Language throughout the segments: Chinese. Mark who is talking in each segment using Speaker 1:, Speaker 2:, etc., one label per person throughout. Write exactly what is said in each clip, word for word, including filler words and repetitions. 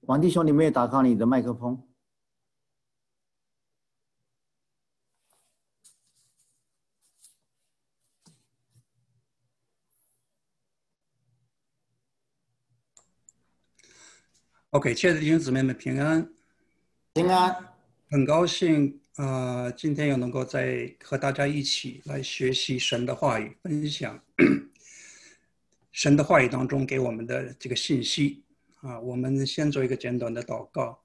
Speaker 1: 王弟兄，你没有打开你的麦克风。
Speaker 2: OK， 亲爱的弟兄姊妹们，平安，
Speaker 1: 平安。
Speaker 2: 很高兴，呃，今天又能够再和大家一起来学习神的话语，分享神的话语当中给我们的这个信息啊。我们先做一个简短的祷告。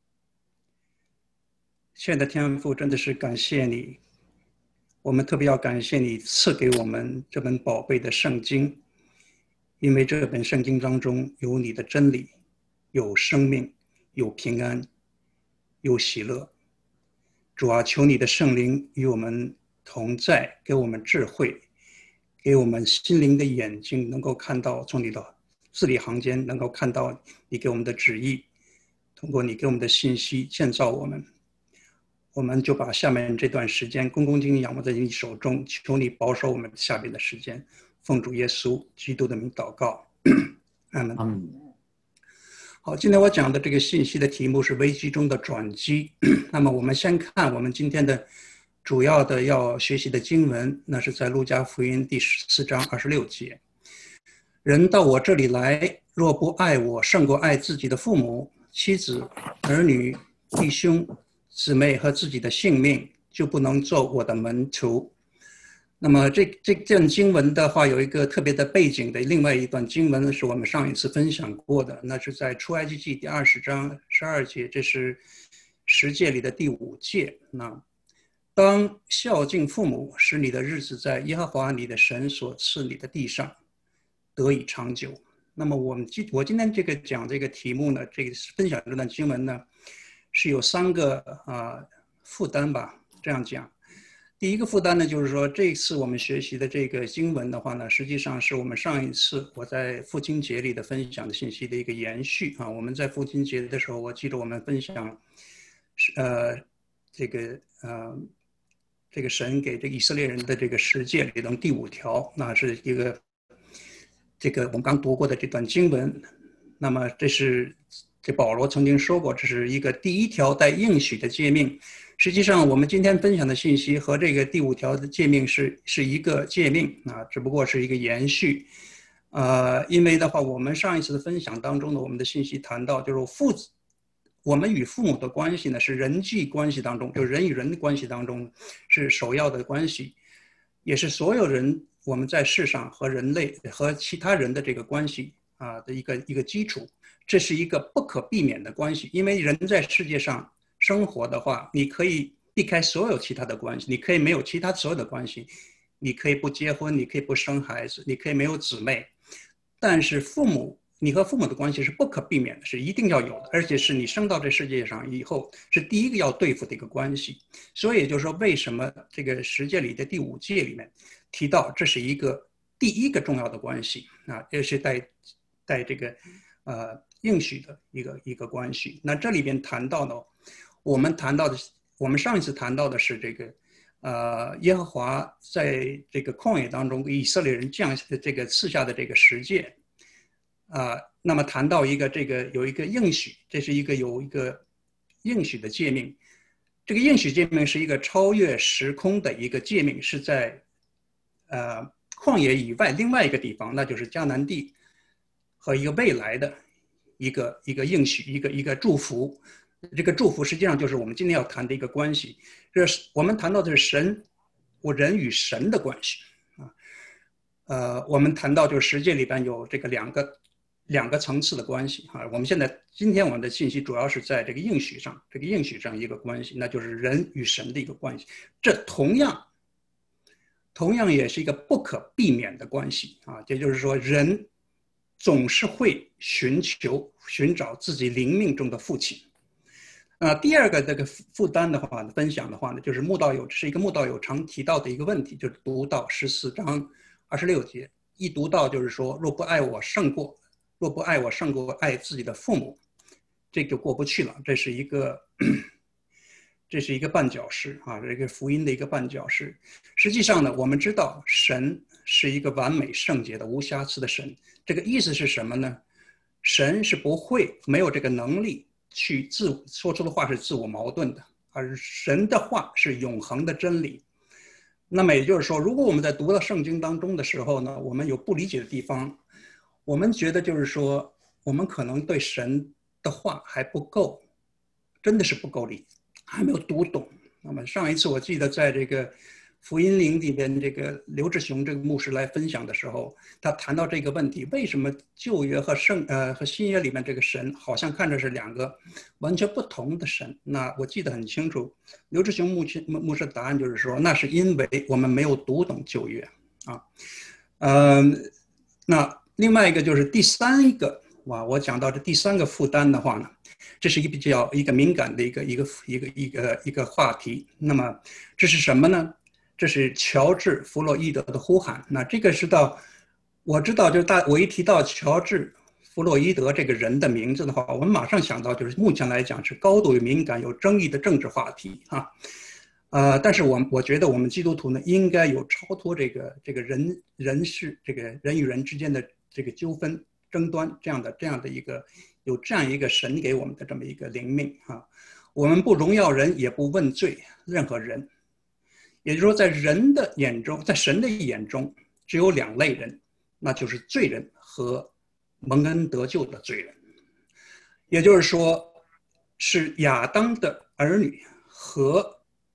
Speaker 2: 亲爱的天父，真的是感谢你，我们特别要感谢你赐给我们这本宝贝的圣经，因为这本圣经当中有你的真理，有生命，有平安，有喜乐。主啊，求你的圣灵与我们同在，给我们智慧，给我们心灵的眼睛，能够看到从你的字里行间能够看到你给我们的旨意，通过你给我们的信息建造我们。我们就把下面这段时间恭恭敬敬仰望在你手中，求你保守我们下边的时间，奉主耶稣基督的名祷告，阿们。
Speaker 1: 嗯，
Speaker 2: 好，今天我讲的这个信息的题目是危机中的转机。那么我们先看我们今天的主要的要学习的经文，那是在路加福音第十四章二十六节。人到我这里来，若不爱我胜过爱自己的父母、妻子、儿女、弟兄、姊妹和自己的性命，就不能做我的门徒。那么这这段经文的话，有一个特别的背景的。另外一段经文是我们上一次分享过的，那是在出埃及记第二十章十二节，这是十诫里的第五诫。那当孝敬父母，使你的日子在耶和华你的神所赐你的地上得以长久。那么我们今我今天这个讲这个题目呢，这个分享这段经文呢，是有三个啊、呃、负担吧，这样讲。第一个负担呢，就是说这一次我们学习的这个经文的话呢，实际上是我们上一次我在父亲节里的分享的信息的一个延续啊。我们在父亲节的时候，我记得我们分享，呃，这个呃，这个神给这个以色列人的这个十诫里的第五条，那是一个这个我们刚读过的这段经文。那么这是这保罗曾经说过，这是一个第一条带应许的诫命。实际上，我们今天分享的信息和这个第五条的诫命是是一个诫命啊，只不过是一个延续。呃，因为的话，我们上一次的分享当中呢，我们的信息谈到，就是父子，我们与父母的关系呢，是人际关系当中，就是人与人的关系当中是首要的关系，也是所有人我们在世上和人类和其他人的这个关系啊的一个一个基础。这是一个不可避免的关系，因为人在世界上生活的话，你可以避开所有其他的关系，你可以没有其他所有的关系，你可以不结婚，你可以不生孩子，你可以没有姊妹，但是父母，你和父母的关系是不可避免的，是一定要有的，而且是你生到这世界上以后是第一个要对付的一个关系。所以也就是说，为什么这个十诫里的第五诫里面提到这是一个第一个重要的关系啊，也是带带这个呃应许的一个一个关系。那这里边谈到呢，我们谈到的，我们上一次谈到的是这个，呃，耶和华在这个旷野当中给以色列人降下的这个赐下的这个十诫，啊、呃，那么谈到一个这个有一个应许，这是一个有一个应许的诫命，这个应许诫命是一个超越时空的一个诫命，是在呃旷野以外另外一个地方，那就是迦南地和一个未来的一个一个应许，一个一个祝福。这个祝福实际上就是我们今天要谈的一个关系。这是我们谈到的是神，我人与神的关系啊。呃，我们谈到就是十诫里边有这个两个两个层次的关系啊。我们现在今天我们的信息主要是在这个应许上，这个应许上一个关系，那就是人与神的一个关系。这同样同样也是一个不可避免的关系啊。也就是说，人总是会寻求寻找自己灵命中的父亲。呃，第二个这个负担的话呢，分享的话呢，就是慕道友是一个慕道友常提到的一个问题，就是读到十四章二十六节，一读到就是说，若不爱我胜过，若不爱我胜过爱自己的父母，这就过不去了。这是一个，这是一个绊脚石啊，这个福音的一个绊脚石。实际上呢，我们知道神是一个完美圣洁的无瑕疵的神，这个意思是什么呢？ 神是不会没有这个能力去自说出的话是自我矛盾的，而神的话是永恒的真理。那么也就是说，如果我们在读到圣经当中的时候呢，我们有不理解的地方，我们觉得就是说，我们可能对神的话还不够，真的是不够理，还没有读懂。那么上一次我记得在这个福音灵里边，这个刘志雄这个牧师来分享的时候，他谈到这个问题：为什么旧约和圣呃和新约里面这个神好像看着是两个完全不同的神？那我记得很清楚，刘志雄牧师牧师的答案就是说，那是因为我们没有读懂旧约啊。嗯、呃，那另外一个就是第三个，哇，我讲到这第三个负担的话呢，这是一个比较一个敏感的一个一个一个一个一个话题。那么这是什么呢？这是乔治·弗洛伊德的呼喊。那这个是到我知道，就大我一提到乔治·弗洛伊德这个人的名字的话，我们马上想到就是目前来讲是高度敏感、有争议的政治话题啊。呃，但是我我觉得我们基督徒呢，应该有超脱这个这个人人事这个人与人之间的这个纠纷争端这样的这样的一个有这样一个神给我们的这么一个灵命啊。我们不荣耀人，也不问罪任何人。也就是说，在人的眼中，在神的眼中，只有两类人，那就是罪人和蒙恩得救的罪人。也就是说，是亚当的儿女和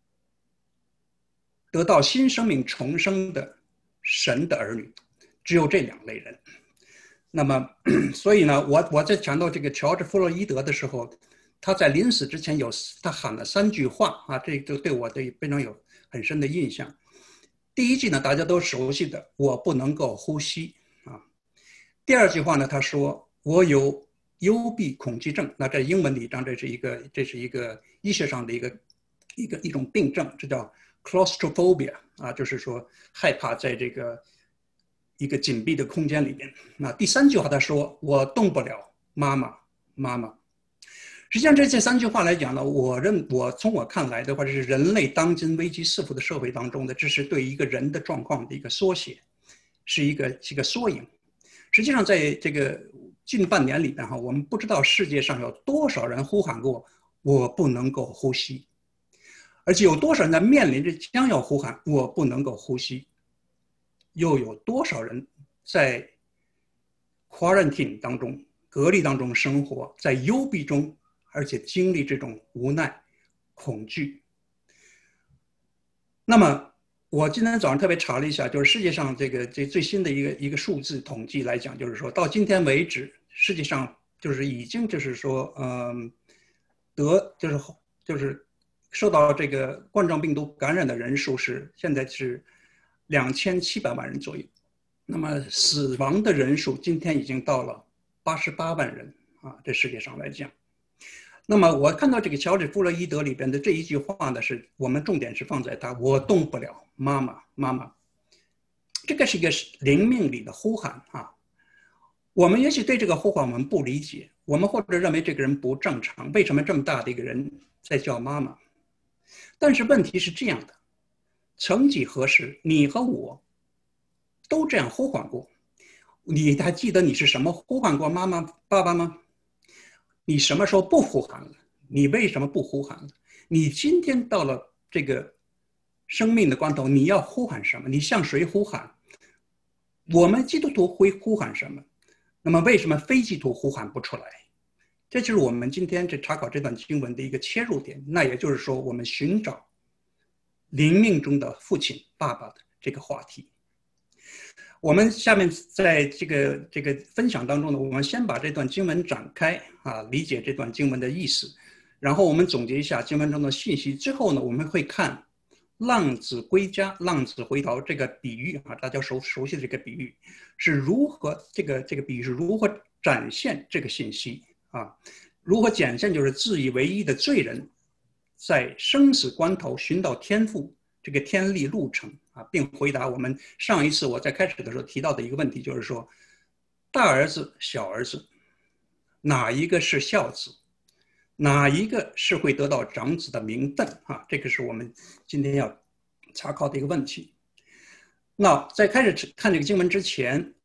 Speaker 2: 得到新生命重生的神的儿女，只有这两类人。那么，所以呢，我我在讲到这个乔治·弗洛伊德的时候，他在临死之前有他喊了三句话啊，这就对我的非常有很深的印象。第一句呢，大家都熟悉的，我不能够呼吸啊。第二句话呢，他说我有幽闭恐惧症。那在英文里讲，这是一个这是一个医学上的一个一个一种病症，这叫 claustrophobia 啊，就是说害怕在这个一个紧闭的空间里边。那第三句话他说我动不了，妈妈妈妈。实际上这这三句话来讲呢，我认我从我看来的话，这是人类当今危机四伏的社会当中的，这是对一个人的状况的一个缩写，是一个是一个缩影。实际上在这个近半年里边哈，我们不知道世界上有多少人呼喊过我不能够呼吸，而且有多少人在面临着将要呼喊我不能够呼吸，又有多少人在 quarantine 当中隔离当中生活，在幽闭中，而且经历这种无奈恐惧。那么我今天早上特别查了一下，就是世界上这个这最新的一个一个数字统计来讲，就是说到今天为止，世界上就是已经就是说嗯得就是就是受到这个冠状病毒感染的人数是现在是两千七百万人左右。那么死亡的人数今天已经到了八十八万人啊，这世界上来讲。那么我看到这个乔治·弗洛伊德里边的这一句话呢，是我们重点是放在他我动不了，妈妈妈妈，这个是一个灵命里的呼喊啊。我们也许对这个呼唤我们不理解，我们或者认为这个人不正常，为什么这么大的一个人在叫妈妈？但是问题是这样的，曾几何时，你和我都这样呼唤过。你还记得你是什么呼唤过妈妈爸爸吗？你什么时候不呼喊了？你为什么不呼喊了？你今天到了这个生命的关头，你要呼喊什么？你向谁呼喊？我们基督徒会呼喊什么？那么为什么非基督徒呼喊不出来？这就是我们今天这查考这段经文的一个切入点。那也就是说，我们寻找灵命中的父亲爸爸的这个话题。我们下面在这个这个分享当中呢，我们先把这段经文展开啊，理解这段经文的意思，然后我们总结一下经文中的信息。之后呢，我们会看浪子归家、浪子回头这个比喻啊，大家熟熟悉的这个比喻是如何这个这个比喻是如何展现这个信息啊？如何展现就是自以为意的罪人在生死关头寻到天父这个天力路程啊，并回答我们上一次我在开始的时候提到的一个问题，就是说大儿子小儿子哪一个是孝子，哪一个是会得到长子的名分啊？这个是我们今天要查考的一个问题。那在开始看这个经文之前，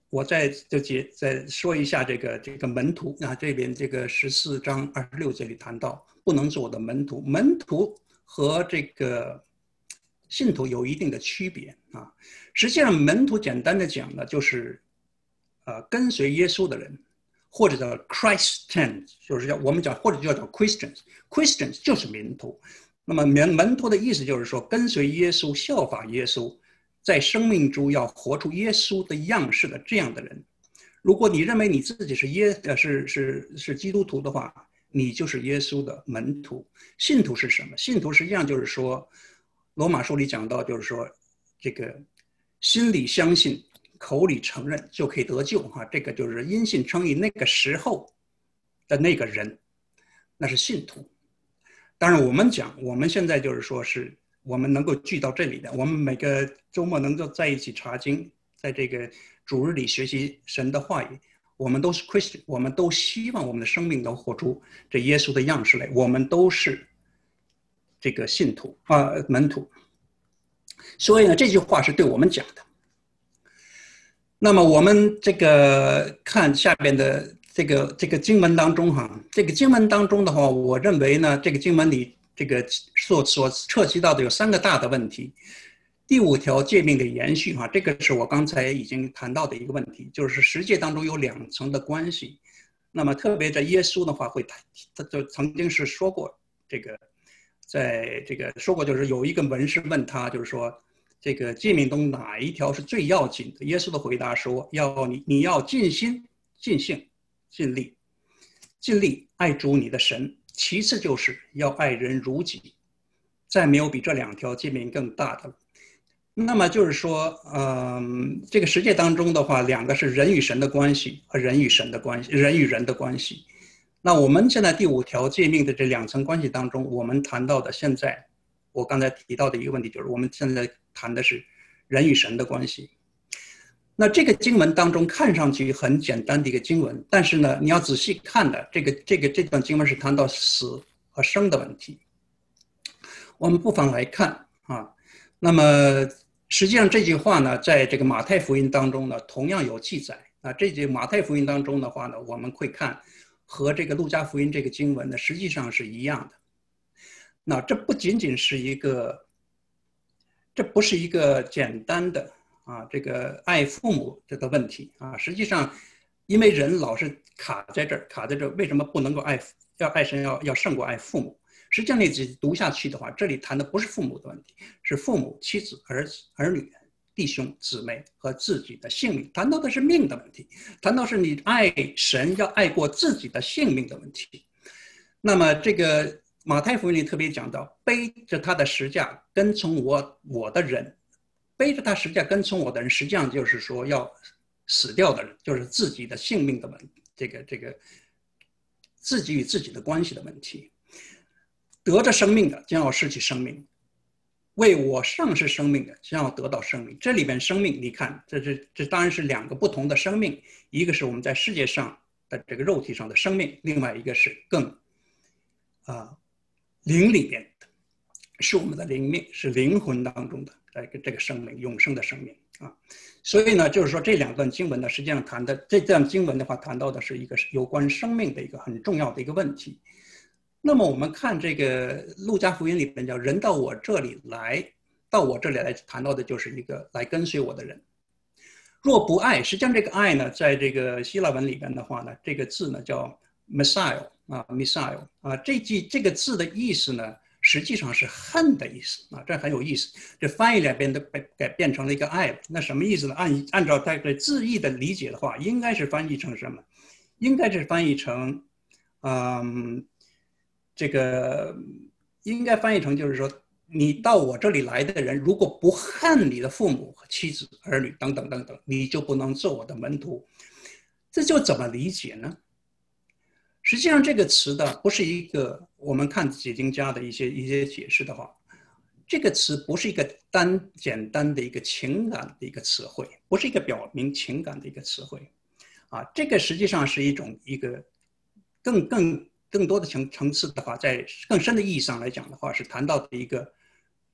Speaker 2: 我再就解再说一下这个这个门徒啊，这边这个十四章二十六节里谈到不能做我的门徒，门徒和这个信徒有一定的区别啊。实际上，门徒简单的讲呢，就是呃跟随耶稣的人，或者叫 Christians， 就是叫我们讲或者叫叫 Christians，Christians 就是门徒。那么门门徒的意思就是说，跟随耶稣，效法耶稣。在生命中要活出耶稣的样式的这样的人，如果你认为你自己是耶呃是是是基督徒的话，你就是耶稣的门徒。信徒是什么？信徒实际上就是说，罗马书里讲到，就是说这个心里相信，口里承认就可以得救哈。这个就是因信称义那个时候的那个人，那是信徒。当然，我们讲我们现在就是说是。我们能够聚到这里的，我们每个周末能够在一起查经，在这个主日里学习神的话语，我们都是 Christian， 我们都希望我们的生命能活出这耶稣的样式来，我们都是这个信徒啊、呃、门徒。所以呢，这句话是对我们讲的。那么我们这个看下边的这个这个经文当中哈，这个经文当中的话，我认为呢，这个经文里。这个所所涉及到的有三个大的问题，第五条诫命的延续哈，这个是我刚才已经谈到的一个问题，就是十诫当中有两层的关系。那么特别在耶稣的话会谈，他就曾经是说过这个，在这个说过就是有一个文士问他，就是说这个诫命中哪一条是最要紧的？耶稣的回答说，要你你要尽心、尽性、尽力、尽力爱主你的神。其次就是要爱人如己，再没有比这两条诫命更大的了。那么就是说，嗯，这个世界当中的话，两个是人与神的关系和人与神的关系，人与人的关系。那我们现在第五条诫命的这两层关系当中，我们谈到的现在我刚才提到的一个问题，就是我们现在谈的是人与神的关系。那这个经文当中看上去很简单的一个经文，但是呢，你要仔细看的，这个这个这段经文是谈到死和生的问题。我们不妨来看啊，那么实际上这句话呢，在这个马太福音当中呢，同样有记载啊。这句马太福音当中的话呢，我们会看和这个路加福音这个经文呢，实际上是一样的。那这不仅仅是一个，这不是一个简单的。啊，这个爱父母这个问题啊，实际上，因为人老是卡在这儿，卡在这儿，为什么不能够爱，要爱神要要胜过爱父母？实际上，你仔细读下去的话，这里谈的不是父母的问题，是父母、妻子、儿子、儿女、弟兄、姊妹和自己的性命，谈到的是命的问题，谈到是你爱神要爱过自己的性命的问题。那么，这个马太福音里特别讲到，背着他的十架跟从我我的人。背着他十架跟从我的人，实际上就是说要死掉的人，就是自己的性命的问题，这个这个自己与自己的关系的问题。得着生命的将要失去生命，为我丧失生命的将要得到生命。这里边生命，你看，这这这当然是两个不同的生命，一个是我们在世界上的这个肉体上的生命，另外一个是更啊、呃、灵里边的，是我们的灵命，是灵魂当中的。这个生命，永生的生命啊，所以呢，就是说这两段经文呢，实际上谈的这段经文的话，谈到的是一个有关生命的一个很重要的一个问题。那么我们看这个路加福音里面叫人到我这里来，到我这里来谈到的就是一个来跟随我的人。若不爱，实际上这个爱呢，在这个希腊文里边的话呢，这个字呢叫 Messiah 啊 ，Messiah 啊，这句这个字的意思呢。实际上是恨的意思啊，这很有意思。这翻译两边都被改变成了一个爱，那什么意思呢？按按照它的字义的理解的话，应该是翻译成什么？应该是翻译成，嗯，这个应该翻译成就是说，你到我这里来的人，如果不恨你的父母和妻子、儿女等等等等，你就不能做我的门徒。这就怎么理解呢？实际上，这个词的不是一个我们看解经家的一些一些解释的话，这个词不是一个单简单的一个情感的一个词汇，不是一个表明情感的一个词汇，啊，这个实际上是一种一个更更更多的层层次的话，在更深的意义上来讲的话，是谈到的一个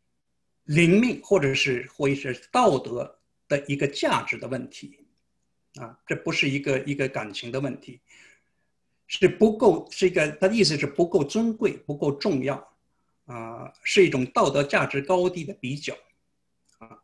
Speaker 2: 灵命或者是或者是道德的一个价值的问题。 啊，这不是一个一个感情的问题，是不够，是一个他的意思是不够尊贵，不够重要，啊、呃，是一种道德价值高低的比较，啊，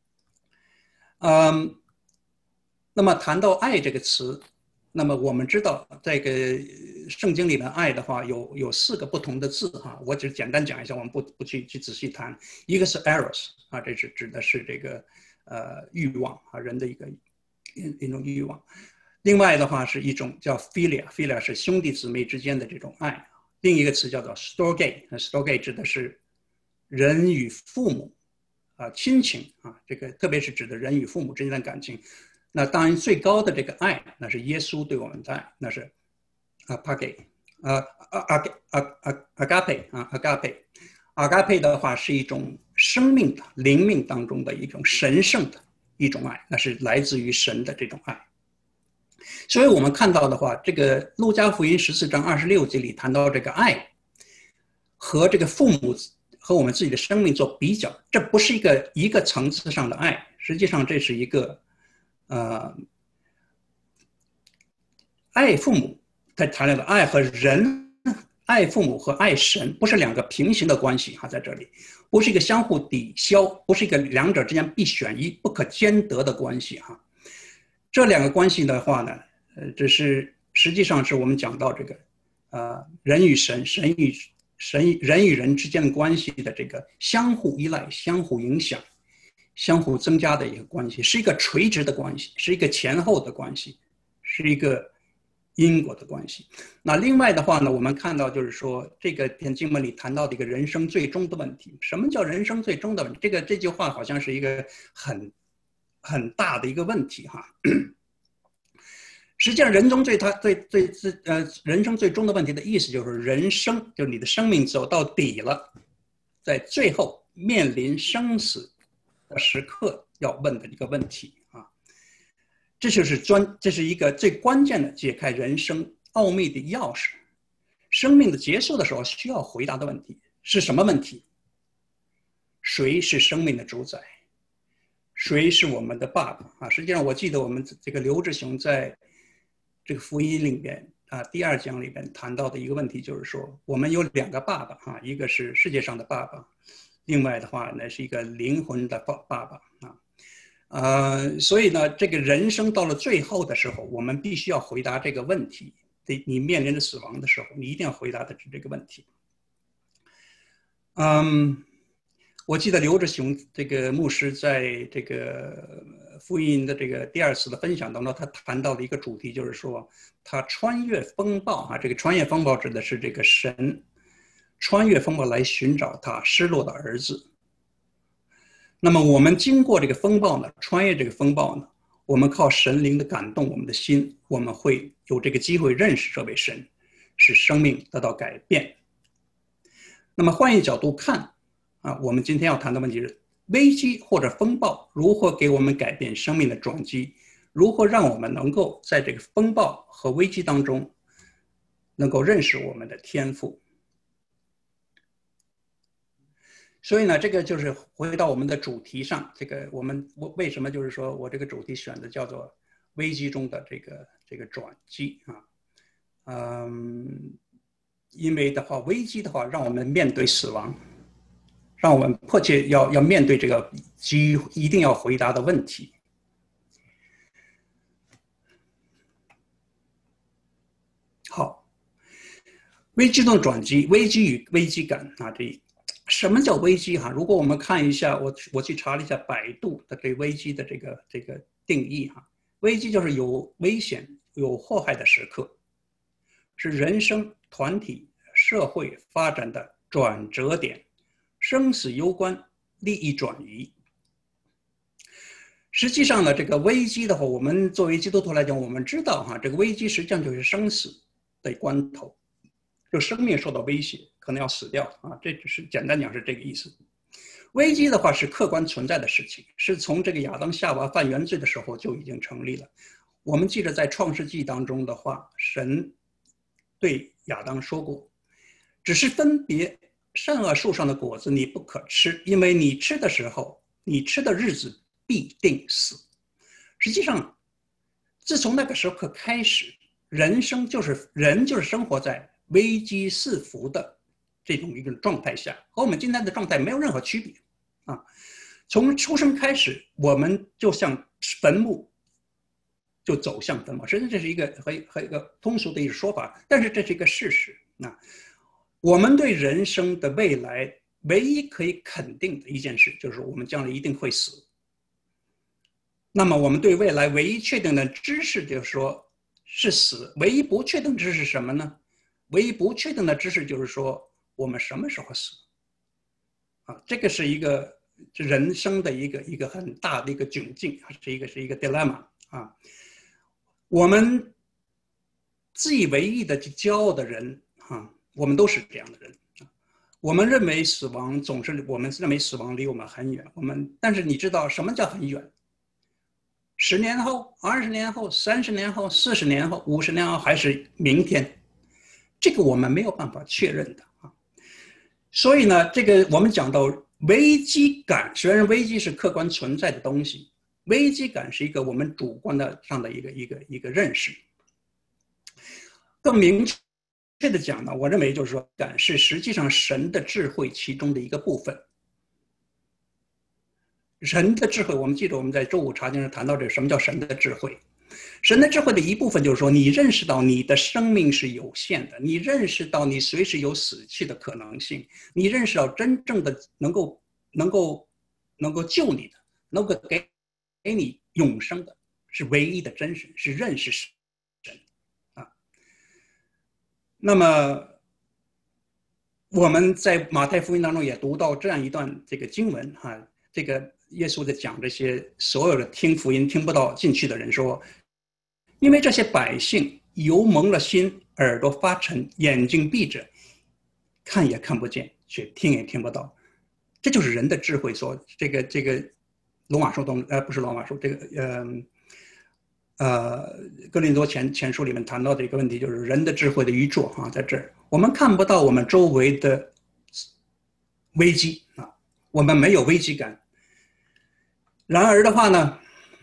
Speaker 2: 嗯，那么谈到爱这个词，那么我们知道这个圣经里面爱的话有有四个不同的字哈，我只简单讲一下，我们不不去去仔细谈。一个是 eros 啊，这是指的是这个呃欲望啊，人的一个一种欲望。另外的话是一种叫 philia，philia 是兄弟姊妹之间的这种爱。另一个词叫做 storge，storge 指的是人与父母啊亲情啊，这个特别是指的人与父母之间的感情。那当然最高的这个爱，那是耶稣对我们的爱，那是 agape， 啊啊啊啊 agape 啊 agape agape 的话是一种生命的灵命当中的一种神圣的一种爱，那是来自于神的这种爱。所以我们看到的话，这个路加福音十四章二十六节里谈到这个爱和这个父母和我们自己的生命做比较，这不是一个一个层次上的爱，实际上这是一个呃爱父母，他谈到的爱和人，爱父母和爱神不是两个平行的关系哈，在这里不是一个相互抵消，不是一个两者之间必选一不可兼得的关系哈。这两个关系的话呢，呃，这是实际上是我们讲到这个，呃，人与神、神与神、人与人之间的关系的这个相互依赖、相互影响、相互增加的一个关系，是一个垂直的关系，是一个前后的关系，是一个因果的关系。那另外的话呢，我们看到就是说，这个篇经文里谈到的一个人生最终的问题。什么叫人生最终的问题？这个这句话好像是一个很很大的一个问题哈。实际上，人中最他最最最呃人生最终的问题的意思就是人生，就是你的生命走到底了，在最后面临生死的时刻要问的一个问题啊。这就是专，这是一个最关键的解开人生奥秘的钥匙。生命的结束的时候需要回答的问题是什么问题？谁是生命的主宰？谁是我们的爸爸啊？实际上，我记得我们这个刘志雄在这个福音里边啊，第二讲里边谈到的一个问题就是说，我们有两个爸爸啊，一个是世界上的爸爸，另外的话呢是一个灵魂的爸爸爸啊。呃，所以呢，这个人生到了最后的时候，我们必须要回答这个问题。你面临着死亡的时候，你一定要回答的是这个问题。嗯，我记得刘志雄这个牧师在这个福音的这个第二次的分享当中，他谈到的一个主题就是说，他穿越风暴啊，这个穿越风暴指的是这个神穿越风暴来寻找他失落的儿子。那么我们经过这个风暴呢，穿越这个风暴呢，我们靠神灵的感动我们的心，我们会有这个机会认识这位神，使生命得到改变。那么换一角度看啊，我们今天要谈的问题是危机或者风暴如何给我们改变生命的转机，如何让我们能够在这个风暴和危机当中能够认识我们的天赋。所以呢，这个就是回到我们的主题上，这个我们为什么就是说我这个主题选的叫做危机中的这个这个转机啊，嗯，因为的话，危机的话让我们面对死亡，让我们迫切要要面对这个基一定要回答的问题。好，危机中的转机，危机与危机感啊，这。什么叫危机哈？如果我们看一下，我我去查了一下百度的对危机的这个这个定义哈，危机就是有危险、有祸害的时刻，是人生、团体、社会发展的转折点，生死攸关，利益转移。实际上呢，这个危机的话，我们作为基督徒来讲，我们知道哈，这个危机实际上就是生死的关头，就生命受到威胁。可能要死掉啊，这只是简单讲是这个意思。危机的话是客观存在的事情，是从这个亚当夏娃犯原罪的时候就已经成立了。我们记得在创世纪当中的话，神对亚当说过，只是分别善恶树上的果子你不可吃，因为你吃的时候，你吃的日子必定死。实际上自从那个时候开始，人生就是人就是生活在危机四伏的这种一个状态下，和我们今天的状态没有任何区别啊。从出生开始，我们就像坟墓，就走向坟墓。实际上这是一个很很一个通俗的一个说法，但是这是一个事实啊。我们对人生的未来唯一可以肯定的一件事，就是我们将来一定会死。那么我们对未来唯一确定的知识就是说是死，唯一不确定知识是什么呢？唯一不确定的知识就是说我们什么时候死啊？这个是一个人生的一个一个很大的一个窘境，是一个是一个 dilemma 啊。我们自以为意的骄傲的人啊，我们都是这样的人。我们认为死亡总是我们认为死亡离我们很远，我们但是你知道什么叫很远？十年后、二十年后、三十年后、四十年后、五十年后，还是明天？这个我们没有办法确认的啊。所以呢，这个我们讲到危机感，虽然危机是客观存在的东西，危机感是一个我们主观的上的一个一个一个认识。更明确的讲呢，我认为就是说，感是实际上神的智慧其中的一个部分。神的智慧，我们记得我们在周五查经上谈到这什么叫神的智慧。神的智慧的一部分就是说，你认识到你的生命是有限的，你认识到你随时有死去的可能性，你认识到真正的能够能够能够救你的，能够给给你永生的，是唯一的真神，是认识神啊。那么我们在马太福音当中也读到这样一段这个经文哈、啊，这个耶稣在讲这些所有的听福音听不到进去的人说，因为这些百姓油蒙了心，耳朵发沉，眼睛闭着，看也看不见，却听也听不到。这就是人的智慧所这个这个罗马书中呃不是罗马书这个呃呃哥林多前前书里面谈到的一个问题，就是人的智慧的愚拙啊，在这儿我们看不到我们周围的危机啊，我们没有危机感。然而的话呢，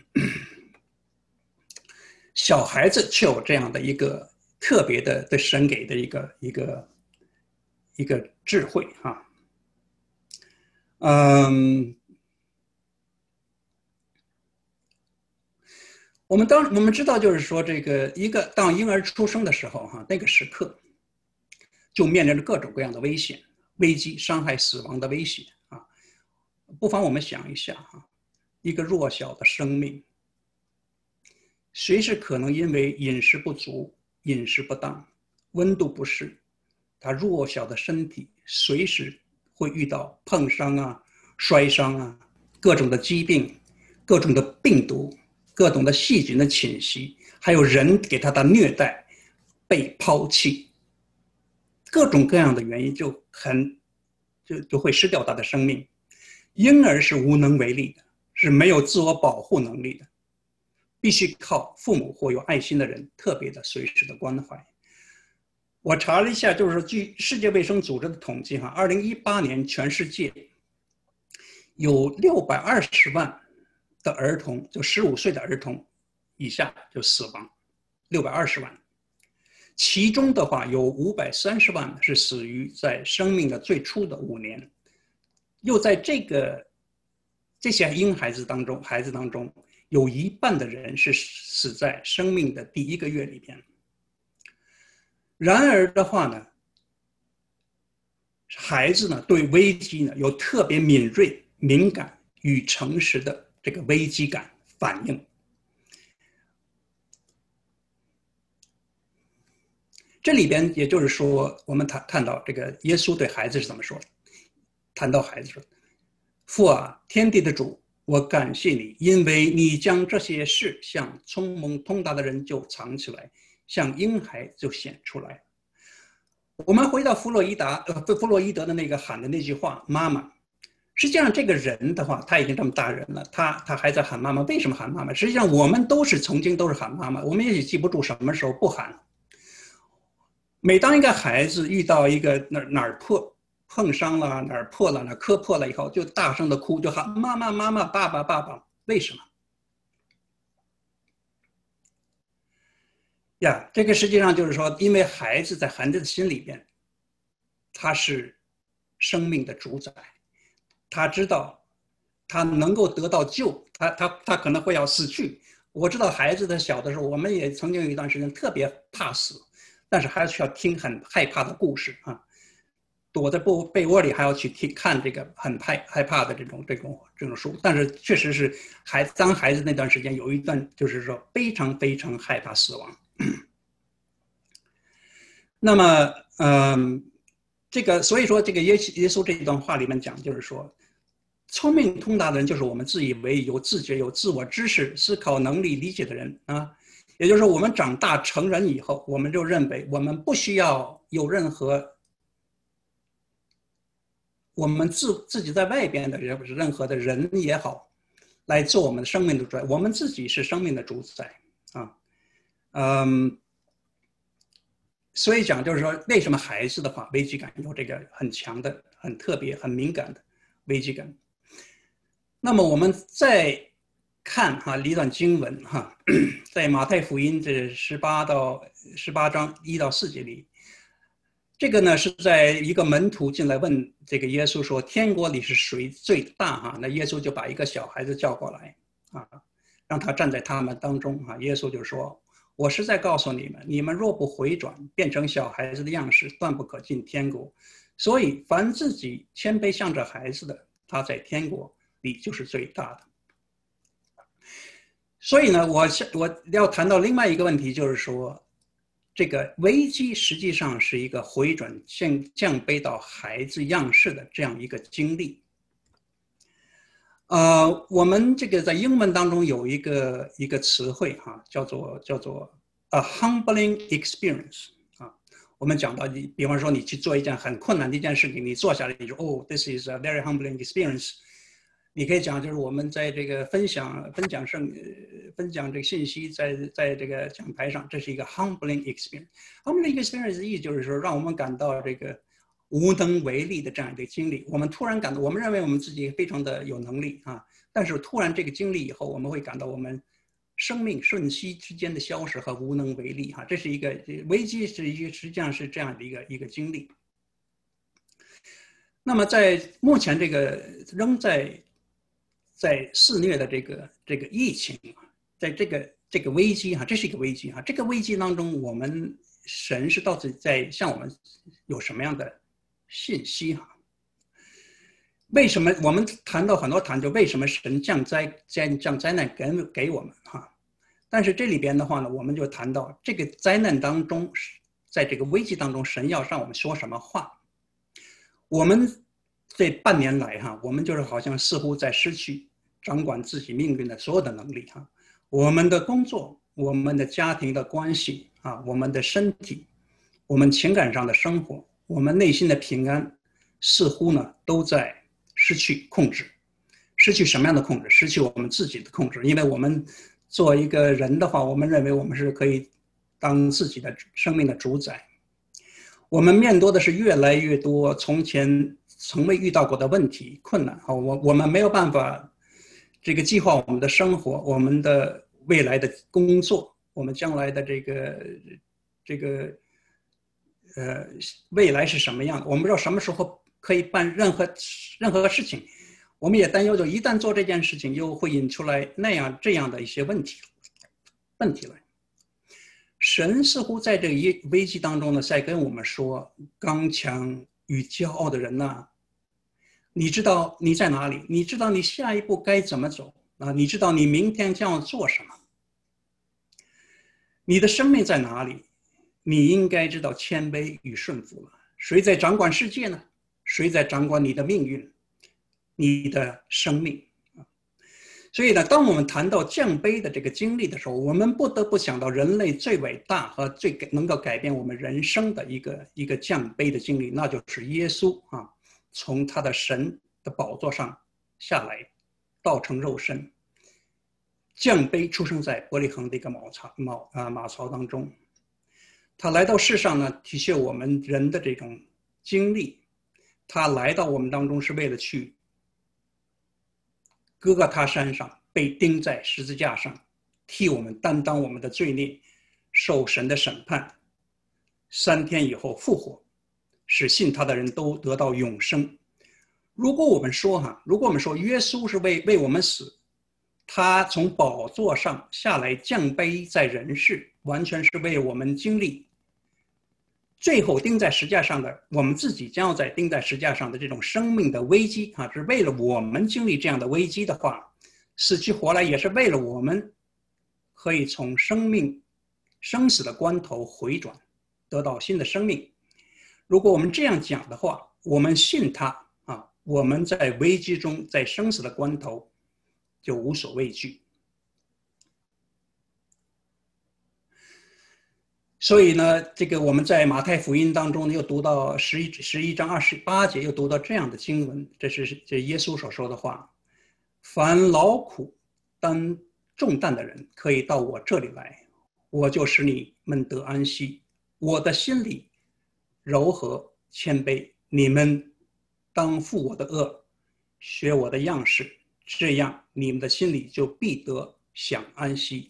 Speaker 2: 小孩子却有这样的一个特别的对神给的一个一个一个智慧啊。嗯，我们当我们知道，就是说这个一个当婴儿出生的时候哈、啊，那个时刻就面临着各种各样的危险、危机、伤害、死亡的威胁啊。不妨我们想一下哈、啊，一个弱小的生命，随时可能因为饮食不足、饮食不当、温度不适，他弱小的身体随时会遇到碰伤啊、摔伤啊、各种的疾病、各种的病毒、各种的细菌的侵袭，还有人给他的虐待、被抛弃，各种各样的原因就很就就会失掉他的生命。婴儿是无能为力的，是没有自我保护能力的，必须靠父母或有爱心的人特别的随时的关怀。我查了一下，就是说据世界卫生组织的统计哈，二零一八年全世界有六百二十万的儿童，就十五岁的儿童以下就死亡，六百二十万。其中的话有五百三十万是死于在生命的最初的五年，又在这个这些婴孩子当中，孩子当中有一半的人是死在生命的第一个月里边。然而的话呢，孩子呢对危机呢有特别敏锐、敏感与诚实的这个危机感反应。这里边也就是说，我们谈看到这个耶稣对孩子是怎么说的？谈到孩子说：“父啊，天地的主，我感谢你，因为你将这些事向聪明通达的人就藏起来，向婴孩就显出来。”我们回到弗洛伊达，呃，弗洛伊德的那个喊的那句话“妈妈”，实际上这个人的话，他已经这么大人了，他他还在喊妈妈。为什么喊妈妈？实际上我们都是曾经都是喊妈妈，我们也许记不住什么时候不喊。每当一个孩子遇到一个哪哪儿破碰伤了，哪儿破了，哪儿磕破了以后，就大声的哭，就喊妈妈妈妈，爸爸爸爸。为什么？ 呀，这个实际上就是说，因为孩子在孩子的心里边，他是生命的主宰，他知道他能够得到救，他他他可能会要死去。我知道孩子的小的时候，我们也曾经有一段时间特别怕死，但是还需要听很害怕的故事啊，躲在被被窝里还要去听看这个很害害怕的这种这种这种书。但是确实是孩当孩子那段时间有一段就是说非常非常害怕死亡。那么，嗯，这个所以说这个耶耶稣这段话里面讲，就是说。聪明通达的人就是我们自以为有自觉、有自我知识、思考能力、理解的人啊。也就是说，我们长大成人以后，我们就认为我们不需要有任何我们自自己在外边的任何的人也好，来做我们的生命的主宰。我们自己是生命的主宰啊。嗯，所以讲就是说，为什么孩子的话危机感有这个很强的、很特别、很敏感的危机感？那么我们再看哈一段经文哈，在马太福音这十八到十八章一到四节里，这个呢是在一个门徒进来问这个耶稣说：“天国里是谁最大？”哈，那耶稣就把一个小孩子叫过来啊，让他站在他们当中啊。耶稣就说：“我实在告诉你们，你们若不回转，变成小孩子的样式，断不可进天国。所以，凡自己谦卑像这孩子的，他在天国里就是最大的。”所以呢，我我要谈到另外一个问题，就是说，这个危机实际上是一个回转降降卑到孩子样式的这样一个经历。呃，我们这个在英文当中有一个一个词汇哈、啊，叫做叫做 a humbling experience 啊。我们讲到你，比方说你去做一件很困难的一件事情，你坐下来你说哦 ，this is a very humbling experience。你可以讲，就是我们在这个分享、分享圣、分享这个信息在，在在这个讲台上，这是一个 humbling experience。humbling experience 的意义就是说，让我们感到这个无能为力的这样一个经历。我们突然感到，我们认为我们自己非常的有能力啊，但是突然这个经历以后，我们会感到我们生命瞬息之间的消失和无能为力哈、啊。这是一个危机，是一个实际上是这样的一个一个经历。那么在目前这个仍在在肆虐的这个这个疫情，在这个这个危机哈，这是一个危机哈。这个危机当中，我们神是到底在向我们有什么样的信息哈？为什么我们谈到很多谈就为什么神降灾降降灾难给给我们哈？但是这里边的话呢，我们就谈到这个灾难当中，在这个危机当中，神要让我们说什么话？我们这半年来哈，我们就是好像似乎在失去掌管自己命运的所有的能力哈。我们的工作，我们的家庭的关系啊，我们的身体，我们情感上的生活，我们内心的平安，似乎呢都在失去控制。失去什么样的控制？失去我们自己的控制。因为我们做一个人的话，我们认为我们是可以当自己的生命的主宰。我们面对的是越来越多从前从未遇到过的问题、困难。我我们没有办法这个计划我们的生活，我们的未来的工作，我们将来的这个这个呃未来是什么样的？我们不知道什么时候可以办任何任何事情。我们也担忧，就一旦做这件事情，又会引出来那样这样的一些问题问题来。神似乎在这个危机当中呢，在跟我们说：刚强与骄傲的人呐，你知道你在哪里？你知道你下一步该怎么走啊？你知道你明天将要做什么？你的生命在哪里？你应该知道谦卑与顺服了。谁在掌管世界呢？谁在掌管你的命运？你的生命。所以呢，当我们谈到降卑的这个经历的时候，我们不得不想到人类最伟大和最能够改变我们人生的一个一个降卑的经历，那就是耶稣啊，从他的神的宝座上下来，道成肉身，降卑出生在伯利恒的一个马槽马啊马槽当中。他来到世上呢，体现我们人的这种经历。他来到我们当中是为了去哥哥他山上被钉在十字架上，替我们担当我们的罪孽， 受神的审判，三天以后复活，使信他的人都得到永生。如果我们说哈，如果我们说耶稣是为为我们死，他从宝座上下来降卑在人世，完全是为我们经历最后钉在石架上的，我们自己将要在钉在石架上的这种生命的危机啊，是为了我们经历这样的危机的话，死去活来也是为了我们可以从生命生死的关头回转，得到新的生命。如果我们这样讲的话，我们信他啊，我们在危机中，在生死的关头就无所畏惧。所以呢，这个我们在马太福音当中又读到十一十一章二十八节，又读到这样的经文，这是这耶稣所说的话：凡劳苦担重担的人，可以到我这里来，我就使你们得安息。我的心里柔和谦卑，你们当负我的恶，学我的样式，这样你们的心里就必得享安息。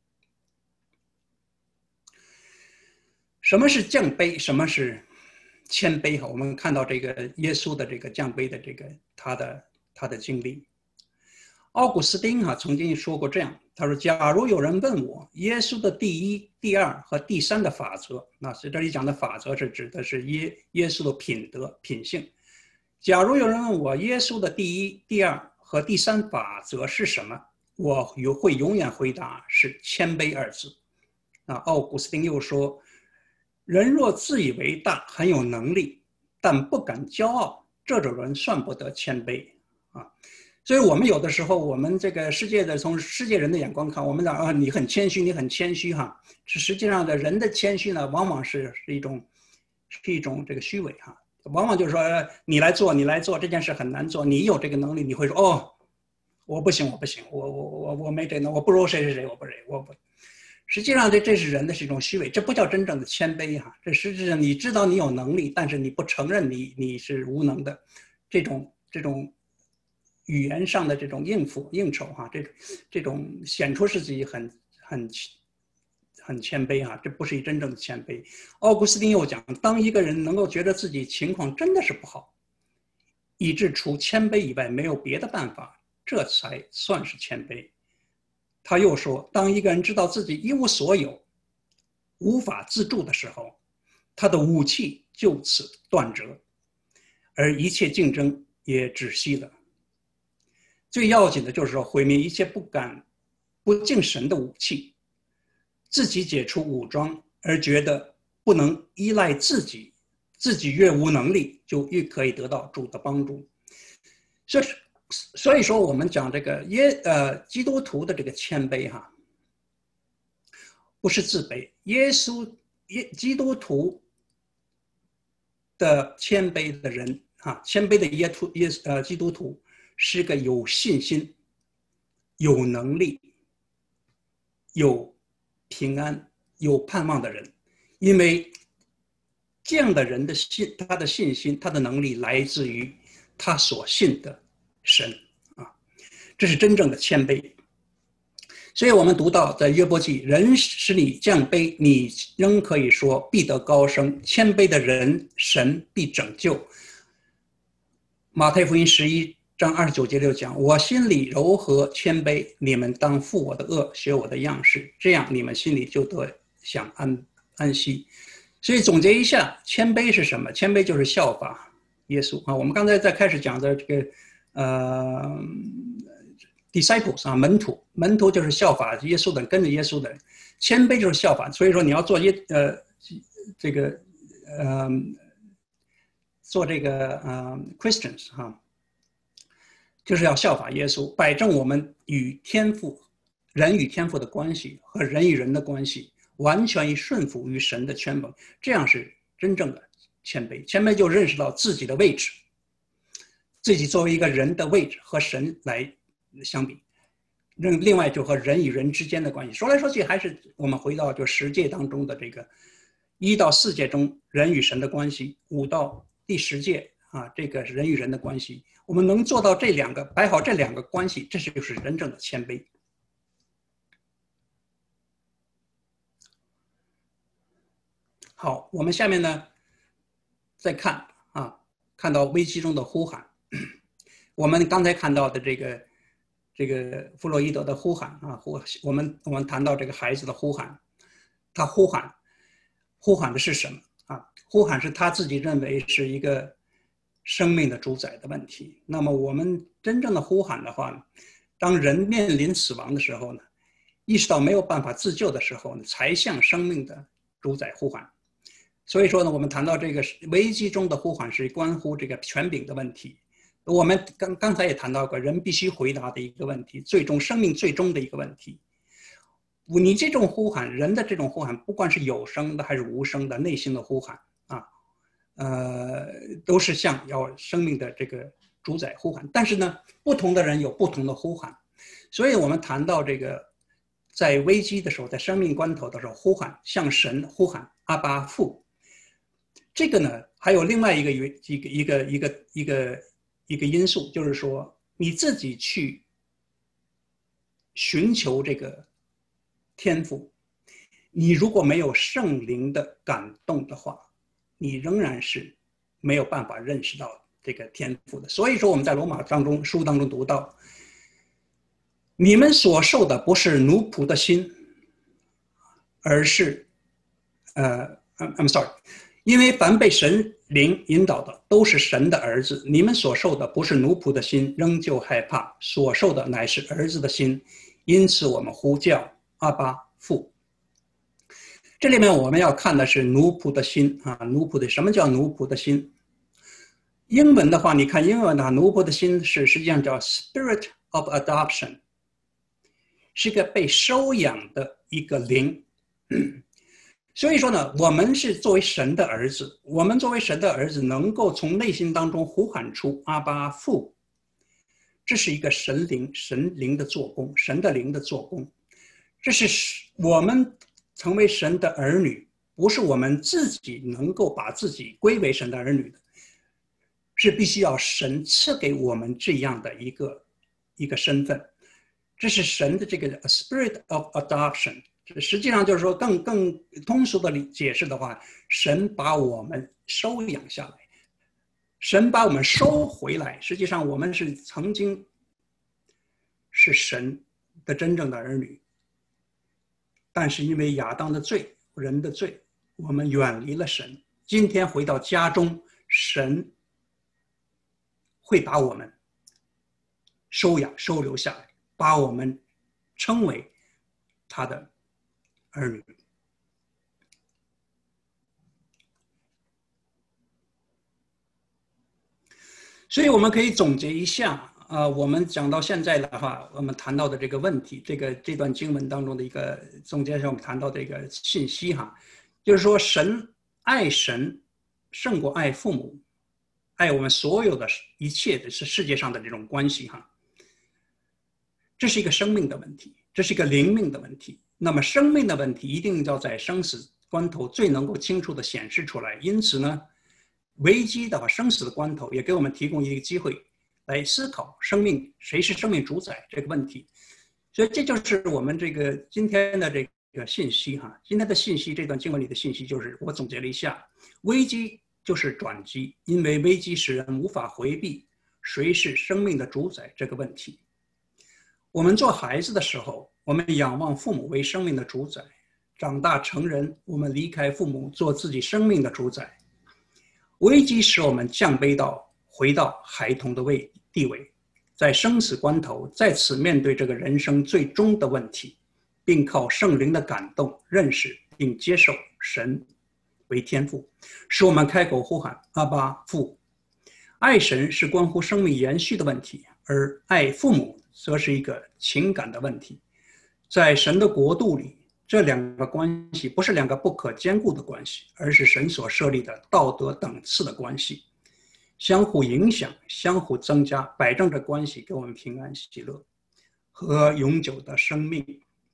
Speaker 2: 什么是降卑？什么是谦卑？我们看到这个耶稣的这个降卑的这个他的他的经历。奥古斯丁哈曾经说过这样，他说：“假如有人问我耶稣的第一、第二和第三的法则，那这里讲的法则是指的是耶耶稣的品德品性。假如有人问我耶稣的第一、第二和第三法则是什么，我会永远回答是谦卑二字。”啊，奥古斯丁又说：“人若自以为大，很有能力，但不敢骄傲，这种人算不得谦卑啊。”所以我们有的时候，我们这个世界的从世界人的眼光看，我们讲啊，你很谦虚，你很谦虚哈。实际上的人的谦虚呢，往往是是一种是一种这个虚伪哈。往往就是说，你来做，你来做这件事很难做，你有这个能力，你会说哦，我不行，我不行，我我我我没这个，我不如谁谁谁，我不谁，我不。实际上这这是人的是一种虚伪，这不叫真正的谦卑哈。这实际上你知道你有能力，但是你不承认你你是无能的，这种这种。语言上的这种应付应酬哈，这种这种显出是自己很很很谦卑哈，这不是真正的谦卑。奥古斯丁又讲，当一个人能够觉得自己情况真的是不好，以致除谦卑以外没有别的办法，这才算是谦卑。他又说，当一个人知道自己一无所有，无法自助的时候，他的武器就此断折，而一切竞争也止息了。最要紧的就是说，毁灭一切不敢不敬神的武器，自己解除武装，而觉得不能依赖自己，自己越无能力，就越可以得到主的帮助。所以，所以说我们讲这个耶呃基督徒的这个谦卑哈，不是自卑。耶稣耶基督徒的谦卑的人哈，谦卑的耶稣耶呃基督徒。是个有信心、有能力、有平安、有盼望的人，因为这样的人的信，他的信心、他的能力来自于他所信的神啊，这是真正的谦卑。所以我们读到在约伯记，人使你降卑，你仍可以说必得高升；谦卑的人，神必拯救。马太福音十一章二十九节就讲，我心里柔和谦卑，你们当负我的恶，学我的样式，这样你们心里就得享安安息。所以总结一下，谦卑是什么？谦卑就是效法耶稣啊。我们刚才在开始讲的这个呃 disciples 啊，门徒，门徒就是效法耶稣的人，跟着耶稣的人。谦卑就是效法，所以说你要做耶呃这个呃做这个呃 Christians 哈。就是要效法耶稣，摆正我们与天父、人与天父的关系和人与人的关系，完全以顺服于神的权柄，这样是真正的谦卑。谦卑就认识到自己的位置，自己作为一个人的位置和神来相比。另外就和人与人之间的关系，说来说去还是我们回到就十诫当中的这个一到四诫中人与神的关系，五到第十诫啊，这个人与人的关系。我们能做到这两个，摆好这两个关系，这就是真正的谦卑。 好，我们下面呢再看啊，看到危机中的呼喊。我们刚才看到的这个这个弗洛伊德的呼喊啊，呼我们我们谈到这个孩子的呼喊，他呼喊呼喊的是什么啊？呼喊是他自己认为是一个生命的主宰的问题。那么我们真正的呼喊的话呢，当人面临死亡的时候呢，意识到没有办法自救的时候呢，才向生命的主宰呼喊。所以说呢，我们谈到这个危机中的呼喊是关乎这个权柄的问题。我们刚刚才也谈到过，人必须回答的一个问题，最终生命最终的一个问题。你这种呼喊，人的这种呼喊，不管是有声的还是无声的，内心的呼喊啊，呃，都是向要生命的这个主宰呼喊。但是呢，不同的人有不同的呼喊，所以我们谈到这个，在危机的时候，在生命关头的时候，呼喊向神呼喊阿爸父。这个呢，还有另外一个一个一个一个一个一个因素，就是说你自己去寻求这个天赋，你如果没有圣灵的感动的话，你仍然是没有办法认识到这个天赋的。所以说我们在罗马当中书当中读到，你们所受的不是奴仆的心，而是呃 I'm sorry。因为凡被神灵引导的都是神的儿子，你们所受的不是奴仆的心，仍旧害怕，所受的乃是儿子的心，因此我们呼叫阿爸父。这里面我们要看的是奴仆的心啊，奴仆的什么叫奴仆的心？英文的话，你看英文的话，奴仆的心是实际上叫 spirit of adoption， 是一个被收养的一个灵。所以说呢，我们是作为神的儿子，我们作为神的儿子，能够从内心当中呼喊出阿爸父，这是一个神灵神灵的做工，神的灵的做工。这是我们成为神的儿女，不是我们自己能够把自己归为神的儿女的，是必须要神赐给我们这样的一个一个身份。这是神的这个 spirit of adoption。实际上就是说更更通俗的解释的话，神把我们收养下来，神把我们收回来。实际上我们是曾经是神的真正的儿女，但是因为亚当的罪，人的罪，我们远离了神。今天回到家中，神会把我们收养收留下来，把我们称为他的儿女。所以我们可以总结一下，呃，我们讲到现在的话，我们谈到的这个问题，这个这段经文当中的一个总结一下，我们谈到的一个信息哈，就是说神爱神胜过爱父母，爱我们所有的一切的是世界上的这种关系哈。这是一个生命的问题，这是一个灵命的问题。那么生命的问题一定要在生死关头最能够清楚地显示出来。因此呢，危机的话，生死的关头也给我们提供一个机会来思考生命谁是生命主宰这个问题。所以这就是我们这个今天的这个信息哈。今天的信息，这段经文里的信息就是我总结了一下，危机就是转机，因为危机使人无法回避谁是生命的主宰这个问题。我们做孩子的时候，我们仰望父母为生命的主宰；长大成人，我们离开父母，做自己生命的主宰。危机使我们降卑到回到孩童的位地位，在生死关头再次面对这个人生最终的问题，并靠圣灵的感动认识并接受神为天父，使我们开口呼喊阿爸父。爱神是关乎生命延续的问题，而爱父母则是一个情感的问题。在神的国度里，这两个关系不是两个不可兼顾的关系，而是神所设立的道德等次的关系，相互影响，相互增加，摆正这关系给我们平安喜乐和永久的生命。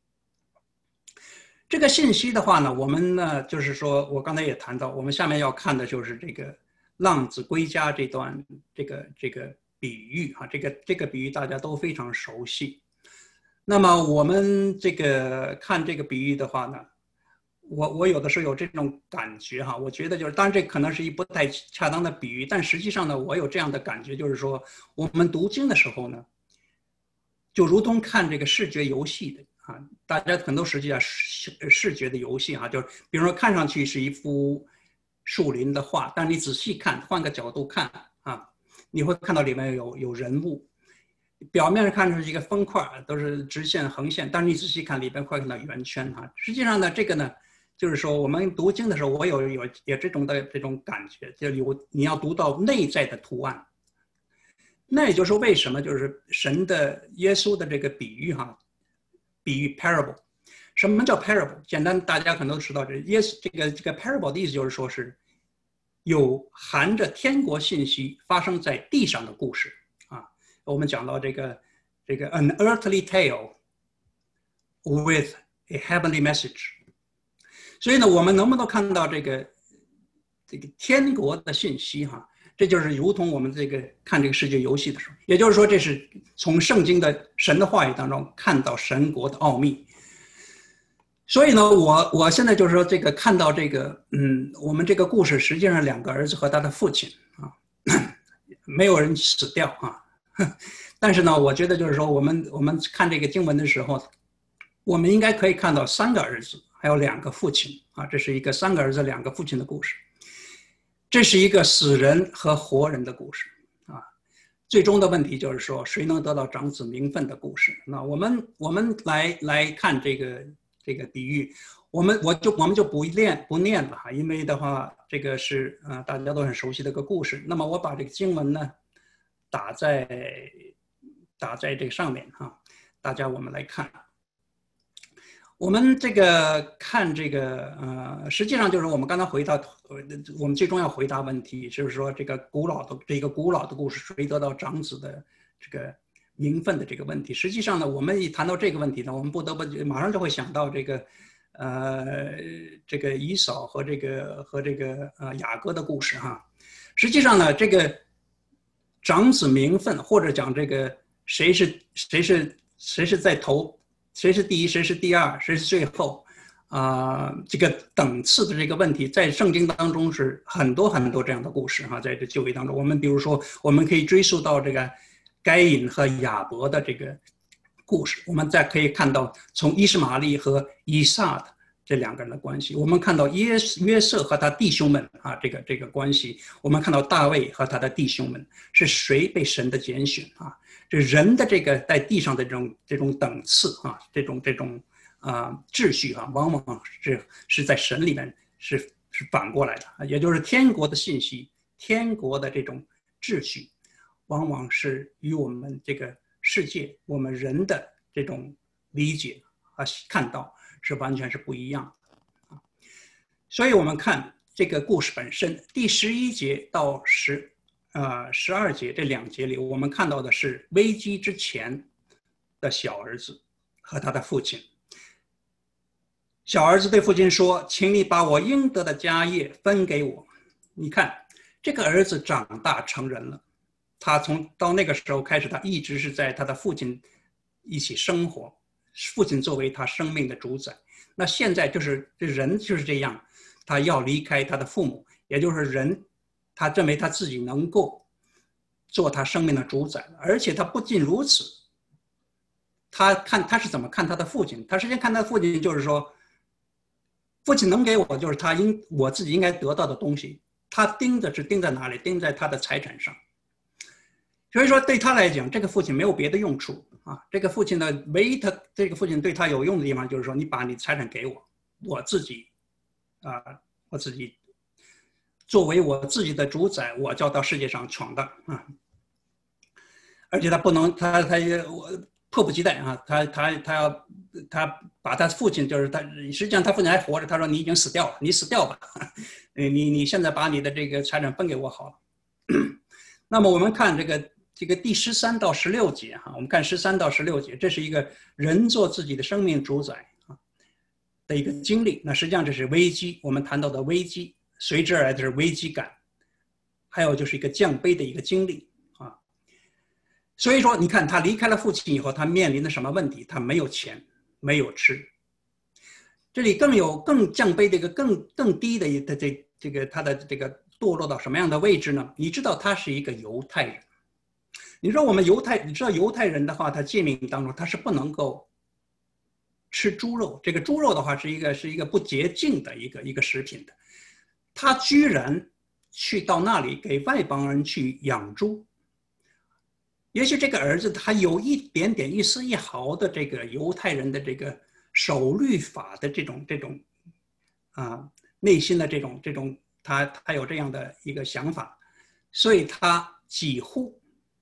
Speaker 2: 这个信息的话呢，我们呢就是说我刚才也谈到，我们下面要看的就是这个浪子归家这段这个这个比喻哈，这个这个比喻大家都非常熟悉。那么我们这个看这个比喻的话呢， 我我有的时候有这种感觉哈，我觉得就是，当然这可能是一不太恰当的比喻，但实际上呢，我有这样的感觉，就是说，我们读经的时候呢，就如同看这个视觉游戏的啊，大家很多实际上视视觉的游戏哈，就是比如说看上去是一幅树林的画，但你仔细看，换个角度看啊，你会看到里面有有人物。表面上看成是一个方块，都是直线、横线，但是你仔细看里边会看到圆圈哈。实际上呢，这个呢，就是说我们读经的时候，我有有有这种的这种感觉，就有你要读到内在的图案。那也就是为什么就是神的耶稣的这个比喻哈，比喻 parable。什么叫 parable？ 简单，大家可能都知道，这耶稣这个这个 parable 的意思就是说是有含着天国信息发生在地上的故事。我们讲到这个这个 an earthly tale with a heavenly message， 所以呢，我们能不能看到这个这个天国的信息哈？这就是如同我们这个看这个世界游戏的时候，也就是说，这是从圣经的神的话语当中看到神国的奥秘。所以呢，我我现在就是说，这个看到这个，嗯，我们这个故事实际上两个儿子和他的父亲啊，没有人死掉啊。但是呢，我觉得就是说，我们我们看这个经文的时候，我们应该可以看到三个儿子，还有两个父亲啊，这是一个三个儿子两个父亲的故事。这是一个死人和活人的故事啊。最终的问题就是说，谁能得到长子名分的故事。那我们我们来来看这个这个比喻，我们我就我们就不念不念了哈，因为的话，这个是呃大家都很熟悉的一个故事。那么我把这个经文呢。打在打在这个上面哈，大家我们来看，我们这个看这个呃，实际上就是我们刚才回答，我们最终要回答问题，就是说这个古老的这个古老的故事，谁得到长子的这个名分的这个问题。实际上呢，我们一谈到这个问题呢，我们不得不马上就会想到这个呃这个以扫和这个和这个呃雅各的故事哈。实际上呢，这个。长子名分，或者讲这个谁是谁是谁是在头，谁是第一，谁是第二，谁是最后，啊、呃，这个等次的这个问题，在圣经当中是很多很多这样的故事哈，在这旧约当中，我们比如说，我们可以追溯到这个该隐和亚伯的这个故事，我们再可以看到从伊斯玛利和以撒的。这两个人的关系，我们看到约约瑟和他弟兄们啊，这个这个关系，我们看到大卫和他的弟兄们是谁被神的拣选啊？这人的这个在地上的这种这种等次啊，这种这种啊、呃、秩序啊，往往是是在神里面是是反过来的啊，也就是天国的信息，天国的这种秩序，往往是与我们这个世界我们人的这种理解和看到。是完全是不一样的啊，所以我们看这个故事本身，第十一节到十呃十二节这两节里，我们看到的是危机之前的小儿子和他的父亲。小儿子对父亲说：“请你把我应得的家业分给我。”你看，这个儿子长大成人了，他从到那个时候开始，他一直是在他的父亲一起生活。父亲作为他生命的主宰，那现在就是这人就是这样，他要离开他的父母，也就是人，他认为他自己能够做他生命的主宰，而且他不仅如此，他看他是怎么看他的父亲，他实际上看他的父亲就是说，父亲能给我就是他应我自己应该得到的东西，他盯着是盯在哪里？盯在他的财产上。所以说对他来讲，这个父亲没有别的用处啊。这个父亲呢，唯一他这个父亲对他有用的地方，就是说你把你财产给我，我自己，啊、呃，我自己作为我自己的主宰，我就要到世界上闯荡啊。而且他不能，他他也我迫不及待啊，他他他要他把他父亲就是他，实际上他父亲还活着，他说你已经死掉了，你死掉吧，你你现在把你的这个财产分给我好了。那么我们看这个。这个第十三到十六节哈，我们看十三到十六节，这是一个人做自己的生命主宰啊的一个经历。那实际上这是危机，我们谈到的危机，随之而来的是危机感，还有就是一个降卑的一个经历啊。所以说，你看他离开了父亲以后，他面临的什么问题？他没有钱，没有吃。 这里更有更降卑的一个更更低的一个这这个他的这个堕落到什么样的位置呢？你知道他是一个犹太人，你说我们犹太，你知道犹太人的话，他诫命当中他是不能够吃猪肉，这个猪肉的话是一个是一个不洁净的一个一个食品的，他居然去到那里给外邦人去养猪。也许这个儿子他有一点点一丝一毫的这个犹太人的这个守律法的这种这种啊内心的这种这种他他有这样的一个想法，所以他几乎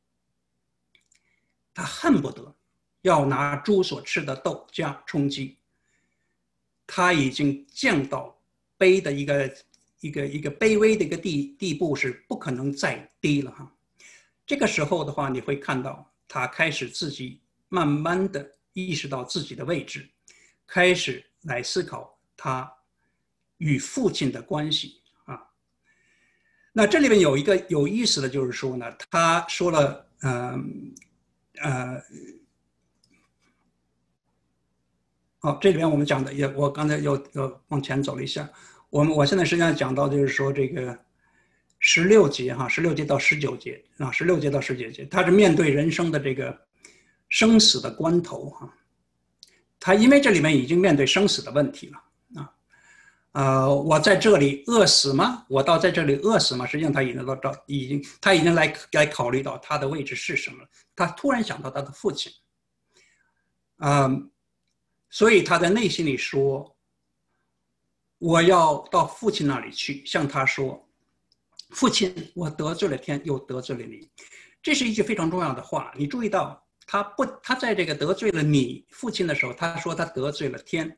Speaker 2: 他恨不得要拿猪所吃的豆加充饥，他已经降到卑的一个一个一个卑微的一个地地步，是不可能再低了哈。这个时候的话，你会看到他开始自己慢慢的意识到自己的位置，开始来思考他与父亲的关系啊。那这里面有一个有意思的就是说呢，他说了，呃呃，哦，这里面我们讲的也，我刚才又又往前走了一下，我们我现在实际上讲到就是说这个。十六节哈，十六节到十九节啊，十六节到十九节，他是面对人生的这个生死的关头哈。他因为这里面已经面对生死的问题了啊，呃，我在这里饿死吗？我到在这里饿死吗？实际上他已经到到已经他已经来来考虑到他的位置是什么了。他突然想到他的父亲，啊、呃，所以他在内心里说：“我要到父亲那里去，向他说。”父亲，我得罪了天，又得罪了你，这是一句非常重要的话。你注意到，他不，他在这个得罪了你父亲的时候，他说他得罪了天。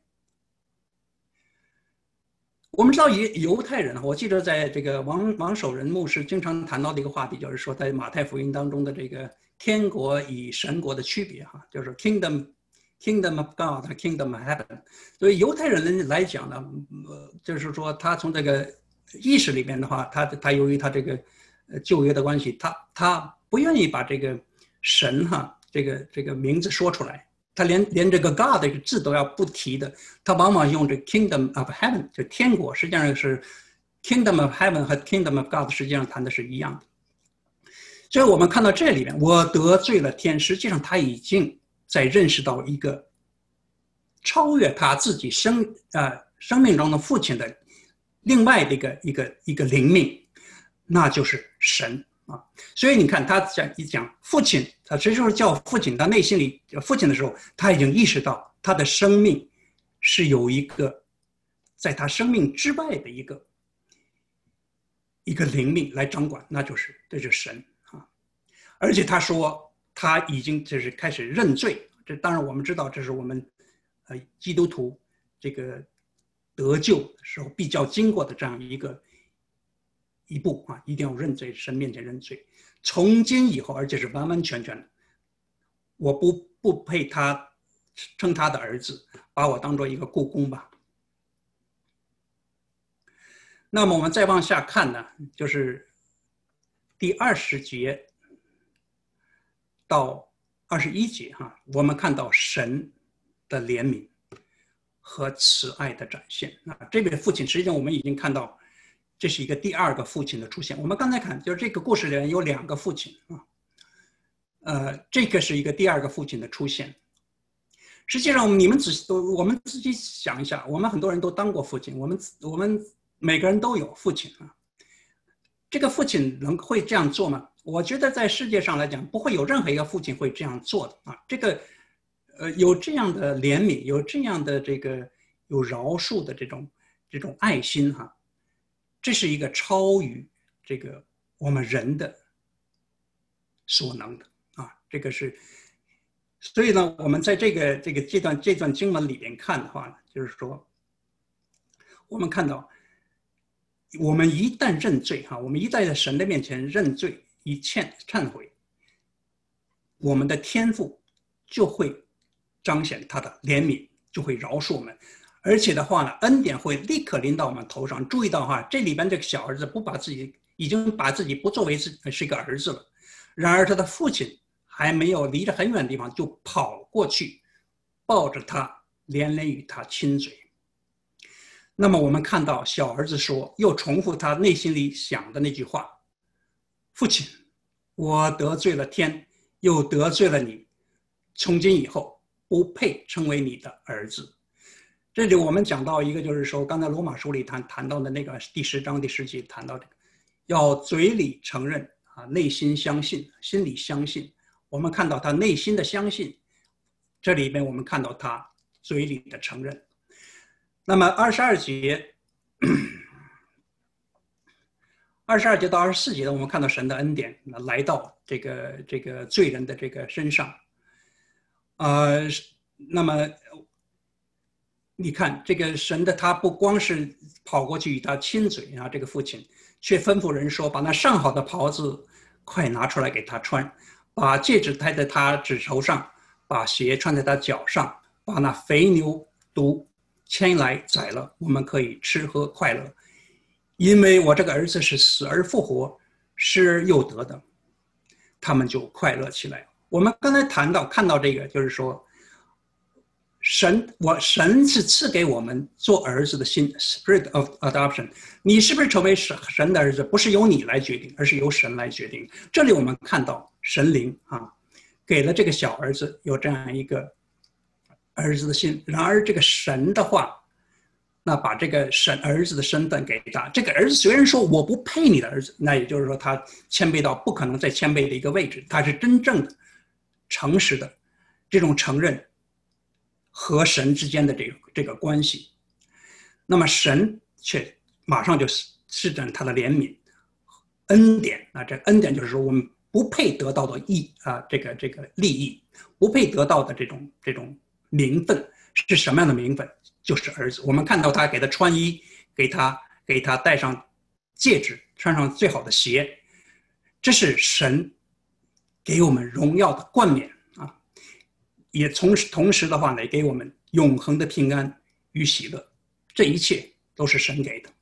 Speaker 2: 我们知道犹犹太人，我记得在这个王王守仁牧师经常谈到的一个话题，就是说在马太福音当中的这个天国与神国的区别哈，就是 kingdom kingdom of God 和 kingdom of heaven。所以犹太人来讲呢，呃，就是说他从这个意识里面的话，他他由于他这个旧约的关系，他他不愿意把这个神哈这个这个名字说出来，他连连这个 God 这个字都要不提的，他往往用这 Kingdom of Heaven 就天国，实际上是 Kingdom of Heaven 和 Kingdom of God 实际上谈的是一样的。所以我们看到这里面，我得罪了天，实际上他已经在认识到一个超越他自己生啊、呃、生命中的父亲的。另外的一个一个一个灵命，那就是神啊。所以你看，他讲一讲父亲，他实际上叫父亲，他内心里父亲的时候，他已经意识到他的生命是有一个在他生命之外的一个一个灵命来掌管，那就是这就是神啊。而且他说他已经就是开始认罪，这当然我们知道，这是我们呃基督徒这个。得救的时候必较经过的这样一个一步啊，一定要认罪，神面前认罪。从今以后，而且是完完全全的，我不不配他称他的儿子，把我当做一个雇工吧。那么我们再往下看呢，就是第二十节到二十一节哈，我们看到神的怜悯。和慈爱的展现啊，这位父亲实际上我们已经看到，这是一个第二个父亲的出现。我们刚才看，就是这个故事里面有两个父亲啊，呃，这个是一个第二个父亲的出现。实际上，你们仔细都，我们自己想一下，我们很多人都当过父亲，我们我们每个人都有父亲啊。这个父亲能会这样做吗？我觉得在世界上来讲，不会有任何一个父亲会这样做的啊。这个。呃，有这样的怜悯，有这样的这个有饶恕的这种这种爱心哈，这是一个超于这个我们人的所能的啊，这个是，所以呢，我们在这个这个这段这段经文里边看的话呢，就是说，我们看到，我们一旦认罪哈，我们一旦在神的面前认罪，一欠忏悔，我们的天父就会。彰显他的怜悯，就会饶恕我们，而且的话呢，恩典会立刻临到我们头上。注意到哈，这里边这个小儿子不把自己已经把自己不作为是是一个儿子了，然而他的父亲还没有离着很远的地方，就跑过去，抱着他，连连与他亲嘴。 那么我们看到小儿子说，又重复他内心里想的那句话：父亲，我得罪了天，又得罪了你，从今以后不配称为你的儿子。这里我们讲到一个，就是说刚才罗马书里谈谈到的那个第十章第十节谈到这个，要嘴里承认啊，内心相信，心里相信。我们看到他内心的相信，这里边我们看到他嘴里的承认。那么二十二节，二十二节到二十四节呢，我们看到神的恩典来到这个这个罪人的这个身上。呃，那么你看这个神的他不光是跑过去与他亲嘴啊，这个父亲却吩咐人说，把那上好的袍子快拿出来给他穿，把戒指戴在他指头上，把鞋穿在他脚上，把那肥牛犊牵来宰了，我们可以吃喝快乐，因为我这个儿子是死而复活，失而又得的。他们就快乐起来。我们刚才谈到看到这个，就是说神我神是赐给我们做儿子的心 spirit of adoption。 你是不是成为神的儿子，不是由你来决定，而是由神来决定。这里我们看到神灵啊，给了这个小儿子有这样一个儿子的心。然而这个神的话，那把这个神儿子的身份给他，这个儿子虽然说我不配你的儿子，那也就是说他谦卑到不可能再谦卑的一个位置，他是真正的诚实的这种承认和神之间的这个这个关系。那么神却马上就施展他的怜悯恩典啊，这恩典就是说我们不配得到的益啊，这个这个利益，不配得到的这种这种名分。是什么样的名分？就是儿子。我们看到他给他穿衣，给他给他戴上戒指，穿上最好的鞋，这是神给我们荣耀的冠冕啊！也同时同时的话呢，也给我们永恒的平安与喜乐，这一切都是神给的。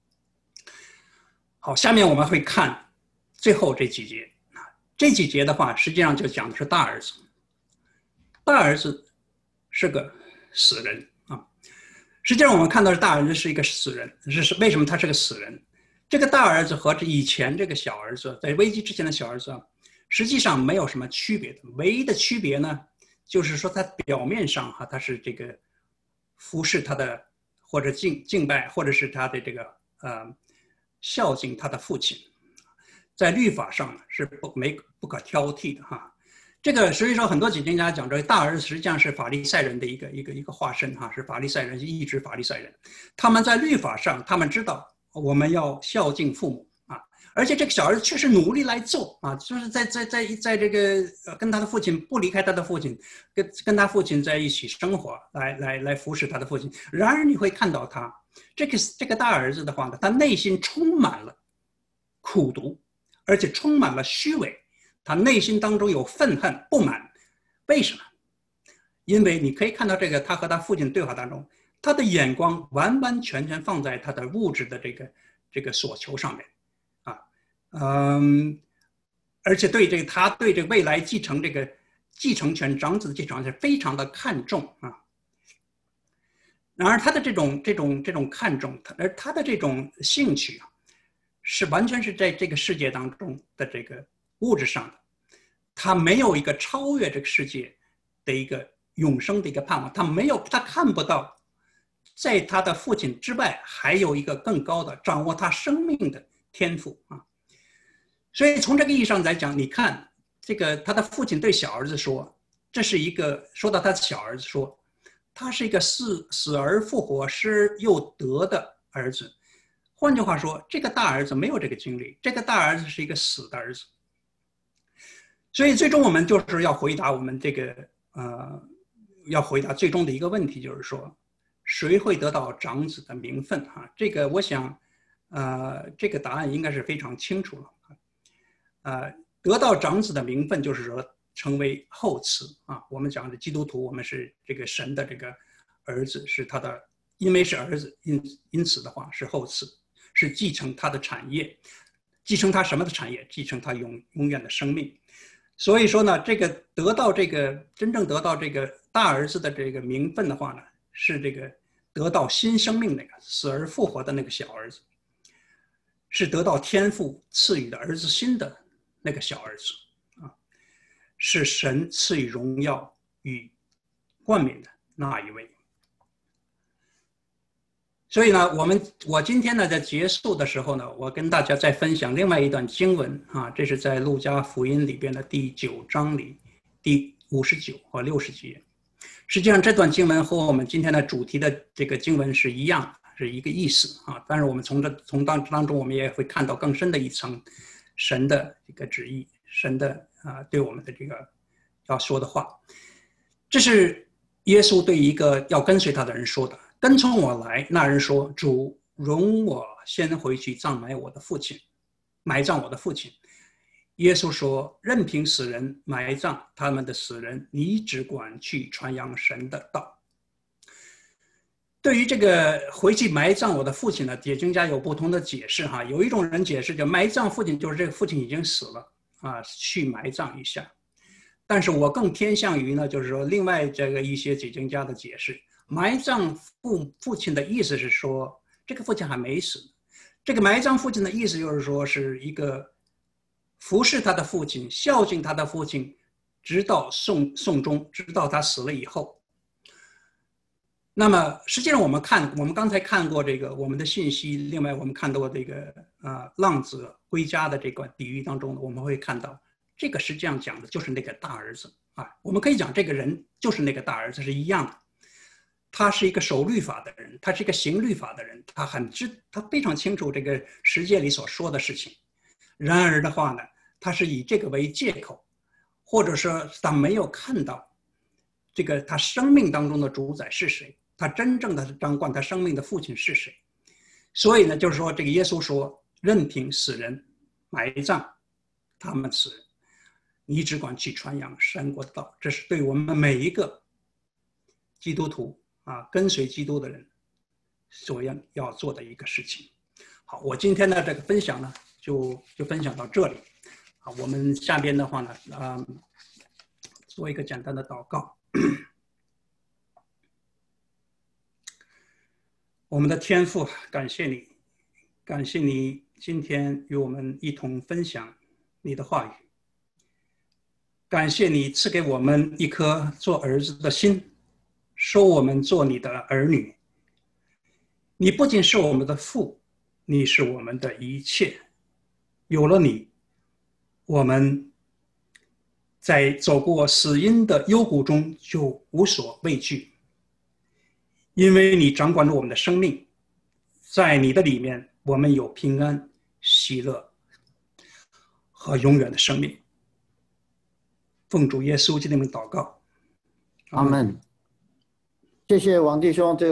Speaker 2: 好，下面我们会看最后这几节啊，这几节的话，实际上就讲的是大儿子。大儿子是个死人啊，实际上我们看到大儿子是一个死人，是为什么他是个死人？这个大儿子和以前这个小儿子，在危机之前的小儿子，实际上没有什么区别的。唯一的区别呢，就是说他表面上哈，他是这个服侍他的，或者敬敬拜，或者是他的这个呃孝敬他的父亲，在律法上是不没不可挑剔的哈。这个所以说很多解经家讲，这个大儿子实际上是法利赛人的一个一个一个化身哈，是法利赛人，一直法利赛人。他们在律法上，他们知道我们要孝敬父母啊，而且这个小儿子确实努力来做啊，就是在在在在这个跟他的父亲不离开他的父亲，跟跟他父亲在一起生活，来来来服侍他的父亲。然而你会看到他这个这个大儿子的话呢，他内心充满了苦毒，而且充满了虚伪。他内心当中有愤恨不满，为什么？因为你可以看到这个他和他父亲对话当中，他的眼光完完全全放在他的物质的这个这个所求上面啊，嗯，而且对这个他对这个未来继承这个继承权长子的继承权非常的看重啊。然而他的这种这种这种看重，而他的这种兴趣啊，是完全是在这个世界当中的这个物质上的，他没有一个超越这个世界的一个永生的一个盼望，他没有，他看不到在他的父亲之外还有一个更高的掌握他生命的天赋啊。所以从这个意义上来讲，你看这个他的父亲对小儿子说，这是一个说到他的小儿子说，他是一个死死而复活失而又得的儿子。换句话说，这个大儿子没有这个经历，这个大儿子是一个死的儿子。所以最终我们就是要回答我们这个呃，要回答最终的一个问题，就是说谁会得到长子的名分哈？这个我想，呃，这个答案应该是非常清楚了。呃，得到长子的名分就是说成为后嗣啊。我们讲的基督徒，我们是这个神的这个儿子，是他的，因为是儿子，因因此的话是后嗣，是继承他的产业，继承他什么的产业？继承他永永远的生命。所以说呢，这个得到这个真正得到这个大儿子的这个名分的话呢，是这个得到新生命那个死而复活的那个小儿子，是得到天父赐予的儿子心的那个小儿子啊，是神赐予荣耀与冠冕的那一位。所以呢，我们我今天呢在结束的时候呢，我跟大家再分享另外一段经文啊，这是在路加福音里边的第九章里第五十九和六十节。实际上这段经文和我们今天的主题的这个经文是一样的，是一个意思啊。但是我们从这从当当中我们也会看到更深的一层神的这个旨意，神的啊对我们的这个要说的话。这是耶稣对一个要跟随他的人说的。跟从我来，那人说：“主，容我先回去葬埋我的父亲，埋葬我的父亲。”耶稣说：“任凭死人埋葬他们的死人，你只管去传扬神的道。”对于这个回去埋葬我的父亲呢，解经家有不同的解释哈。有一种人解释，就埋葬父亲就是这个父亲已经死了啊，去埋葬一下。但是我更偏向于呢，就是说另外这个一些解经家的解释。埋葬父父亲的意思是说，这个父亲还没死。这个埋葬父亲的意思就是说，是一个服侍他的父亲、孝敬他的父亲，直到送送终，直到他死了以后。那么，实际上我们看，我们刚才看过这个我们的信息，另外我们看到这个呃浪子归家的这个比喻当中，我们会看到这个实际上讲的就是那个大儿子啊。我们可以讲这个人就是那个大儿子是一样的。他是一个守律法的人，他是一个行律法的人，他很知，他非常清楚这个世界里所说的事情。然而的话呢，他是以这个为借口，或者说他没有看到这个他生命当中的主宰是谁，他真正的掌管他生命的父亲是谁。所以呢，就是说这个耶稣说，任凭死人埋葬他们死人，你只管去传扬神国的道。这是对我们每一个基督徒啊，跟随基督的人所要要做的一个事情。好，我今天的这个分享呢，就就分享到这里。好，我们下边的话呢，呃，做一个简单的祷告。我们的天父，感谢你，感谢你今天与我们一同分享你的话语。感谢你赐给我们一颗做儿子的心，收我们做你的儿女。你不仅是我们的父，你是我们的一切。有了你，我们在走过死荫的幽谷中就无所畏惧，因为你掌管着我们的生命。在你的里面，我们有平安、喜乐和永远的生命。奉主耶稣基督的名祷告，
Speaker 1: 阿门。谢谢王弟兄。这